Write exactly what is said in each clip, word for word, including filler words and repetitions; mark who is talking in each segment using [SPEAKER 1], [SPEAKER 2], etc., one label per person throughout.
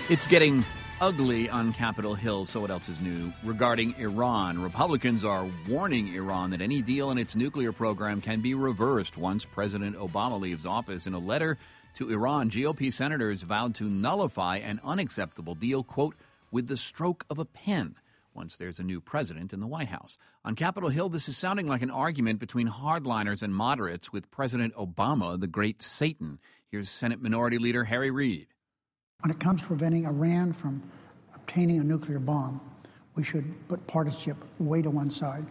[SPEAKER 1] It's getting ugly on Capitol Hill, so what else is new? Regarding Iran, Republicans are warning Iran that any deal in its nuclear program can be reversed once President Obama leaves office. In a letter to Iran, G O P senators vowed to nullify an unacceptable deal, quote, with the stroke of a pen, once there's a new president in the White House. On Capitol Hill, this is sounding like an argument between hardliners and moderates, with President Obama, the great Satan. Here's Senate Minority Leader Harry Reid.
[SPEAKER 2] When it comes to preventing Iran from obtaining a nuclear bomb, we should put partisanship way to one side.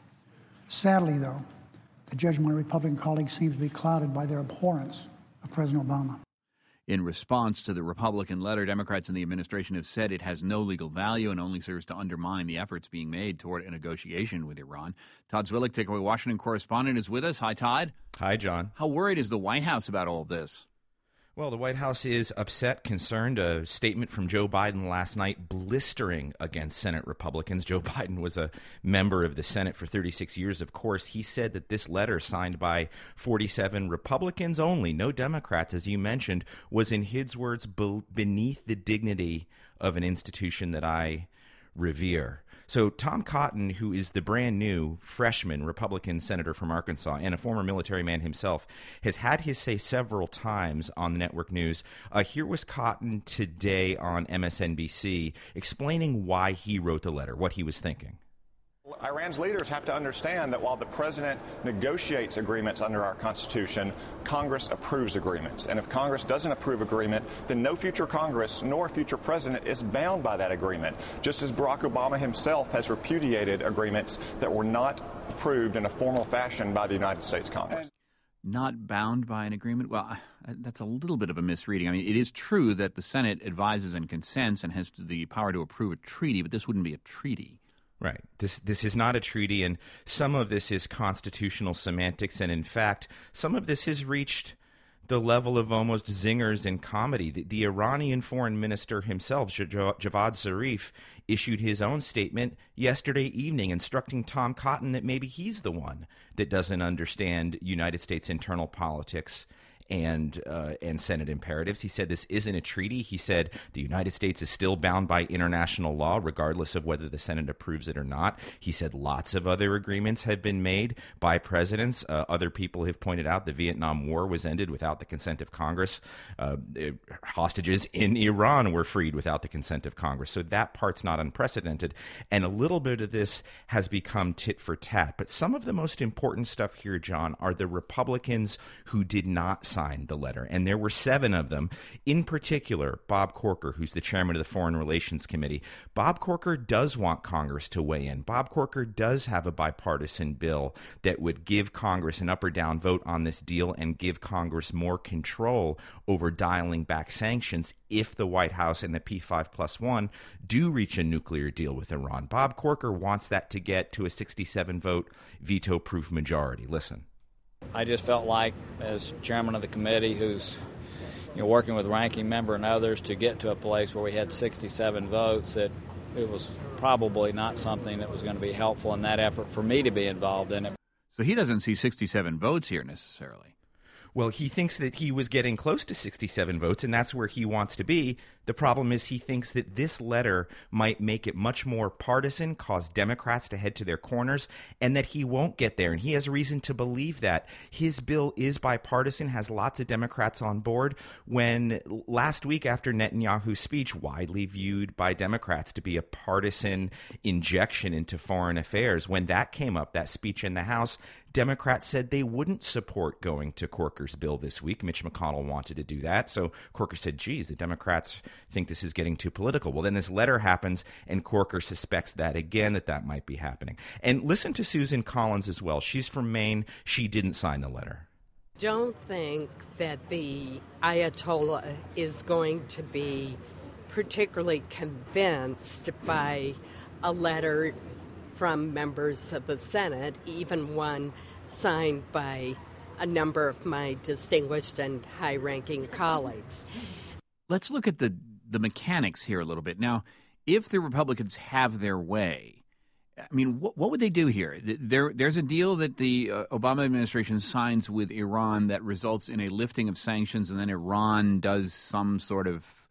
[SPEAKER 2] Sadly, though, the judgment of my Republican colleagues seems to be clouded by their abhorrence of President Obama.
[SPEAKER 1] In response to the Republican letter, Democrats in the administration have said it has no legal value and only serves to undermine the efforts being made toward a negotiation with Iran. Todd Zwillich, Takeaway Washington correspondent, is with us. Hi, Todd.
[SPEAKER 3] Hi, John.
[SPEAKER 1] How worried is the White House about all of this?
[SPEAKER 3] Well, the White House is upset, concerned. A statement from Joe Biden last night blistering against Senate Republicans. Joe Biden was a member of the Senate for thirty-six years, of course. He said that this letter, signed by forty-seven Republicans only, no Democrats, as you mentioned, was, in his words, be- beneath the dignity of an institution that I revere. So Tom Cotton, who is the brand new freshman Republican senator from Arkansas and a former military man himself, has had his say several times on the network news. Uh, here was Cotton today on M S N B C explaining why he wrote the letter, what he was thinking.
[SPEAKER 4] Iran's leaders have to understand that while the president negotiates agreements under our Constitution, Congress approves agreements. And if Congress doesn't approve agreement, then no future Congress nor future president is bound by that agreement, just as Barack Obama himself has repudiated agreements that were not approved in a formal fashion by the United States Congress.
[SPEAKER 1] Not bound by an agreement? Well, that's a little bit of a misreading. I mean, it is true that the Senate advises and consents and has the power to approve a treaty, but this wouldn't be a treaty.
[SPEAKER 3] Right. This this is not a treaty, and some of this is constitutional semantics, and in fact, some of this has reached the level of almost zingers in comedy. The, the Iranian foreign minister himself, Javad Zarif, issued his own statement yesterday evening instructing Tom Cotton that maybe he's the one that doesn't understand United States internal politics and uh, and Senate imperatives. He said this isn't a treaty. He said the United States is still bound by international law, regardless of whether the Senate approves it or not. He said lots of other agreements have been made by presidents. Uh, other people have pointed out the Vietnam War was ended without the consent of Congress. Uh, hostages in Iran were freed without the consent of Congress. So that part's not unprecedented. And a little bit of this has become tit for tat. But some of the most important stuff here, John, are the Republicans who did not sign the letter, and there were seven of them. In particular, Bob Corker, who's the chairman of the Foreign Relations Committee. Bob Corker does want Congress to weigh in. Bob Corker does have a bipartisan bill that would give Congress an up or down vote on this deal and give Congress more control over dialing back sanctions if the White House and the P five plus one do reach a nuclear deal with Iran. Bob Corker wants that to get to a sixty-seven vote veto-proof majority. Listen.
[SPEAKER 5] I just felt like, as chairman of the committee, who's you know working with ranking member and others to get to a place where we had sixty-seven votes, that it was probably not something that was going to be helpful in that effort for me to be involved in it.
[SPEAKER 1] So he doesn't see sixty-seven votes here necessarily.
[SPEAKER 3] Well, he thinks that he was getting close to sixty-seven votes, and that's where he wants to be. The problem is he thinks that this letter might make it much more partisan, cause Democrats to head to their corners, and that he won't get there. And he has reason to believe that. His bill is bipartisan, has lots of Democrats on board. When last week after Netanyahu's speech, widely viewed by Democrats to be a partisan injection into foreign affairs, when that came up, that speech in the House, Democrats said they wouldn't support going to Corker's bill this week. Mitch McConnell wanted to do that. So Corker said, geez, the Democrats think this is getting too political. Well, then this letter happens, and Corker suspects that again, that that might be happening. And listen to Susan Collins as well. She's from Maine. She didn't sign the letter.
[SPEAKER 6] Don't think that the Ayatollah is going to be particularly convinced by a letter from members of the Senate, even one signed by a number of my distinguished and high-ranking colleagues.
[SPEAKER 1] Let's look at the, the mechanics here a little bit. Now, if the Republicans have their way, I mean, what, what would they do here? There, there's a deal that the uh, Obama administration signs with Iran that results in a lifting of sanctions, and then Iran does some sort of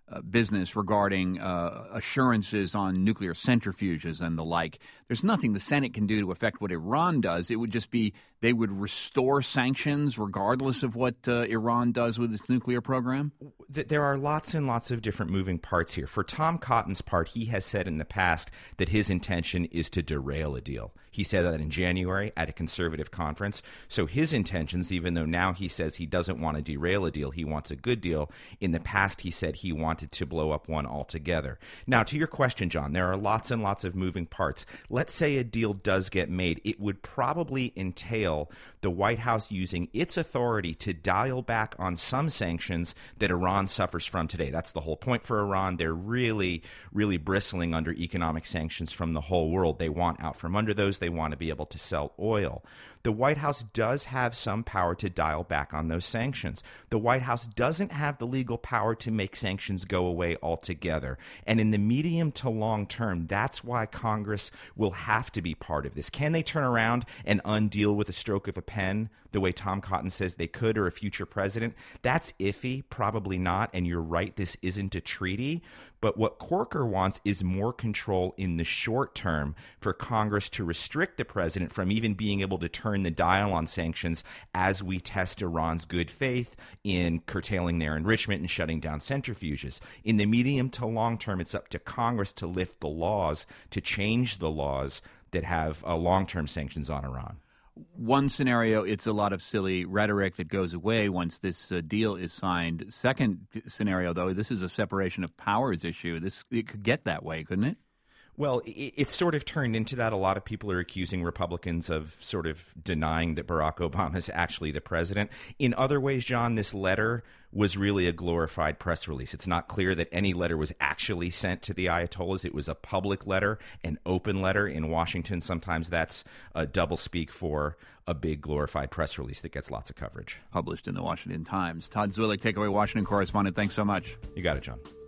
[SPEAKER 1] uh, business regarding uh, assurances on nuclear centrifuges and the like. There's nothing the Senate can do to affect what Iran does. It would just be they would restore sanctions regardless of what uh, Iran does with its nuclear program?
[SPEAKER 3] There are lots and lots of different moving parts here. For Tom Cotton's part, he has said in the past that his intention is to derail a deal. He said that in January at a conservative conference. So his intentions, even though now he says he doesn't want to derail a deal, he wants a good deal. In the past, he said he wanted to blow up one altogether. Now, to your question, John, there are lots and lots of moving parts. Let's say a deal does get made. It would probably entail the White House using its authority to dial back on some sanctions that Iran suffers from today. That's the whole point for Iran. They're really, really bristling under economic sanctions from the whole world. They want out from under those. They want to be able to sell oil. The White House does have some power to dial back on those sanctions. The White House doesn't have the legal power to make sanctions go away altogether. And in the medium to long term, that's why Congress will have to be part of this. Can they turn around and undeal with a stroke of a pen the way Tom Cotton says they could, or a future president? That's iffy, probably not. And you're right, this isn't a treaty. But what Corker wants is more control in the short term for Congress to restrict the president from even being able to turn the dial on sanctions as we test Iran's good faith in curtailing their enrichment and shutting down centrifuges. In the medium to long term, it's up to Congress to lift the laws, to change the laws that have uh, long-term sanctions on Iran.
[SPEAKER 1] One scenario, it's a lot of silly rhetoric that goes away once this uh, deal is signed. Second scenario, though, this is a separation of powers issue. This it could get that way, couldn't it?
[SPEAKER 3] Well, it, it's sort of turned into that. A lot of people are accusing Republicans of sort of denying that Barack Obama is actually the president. In other ways, John, this letter was really a glorified press release. It's not clear that any letter was actually sent to the Ayatollahs. It was a public letter, an open letter in Washington. Sometimes that's a doublespeak for a big glorified press release that gets lots of coverage.
[SPEAKER 1] Published in the Washington Times. Todd Zwillich, Takeaway Washington correspondent. Thanks so much.
[SPEAKER 3] You got it, John.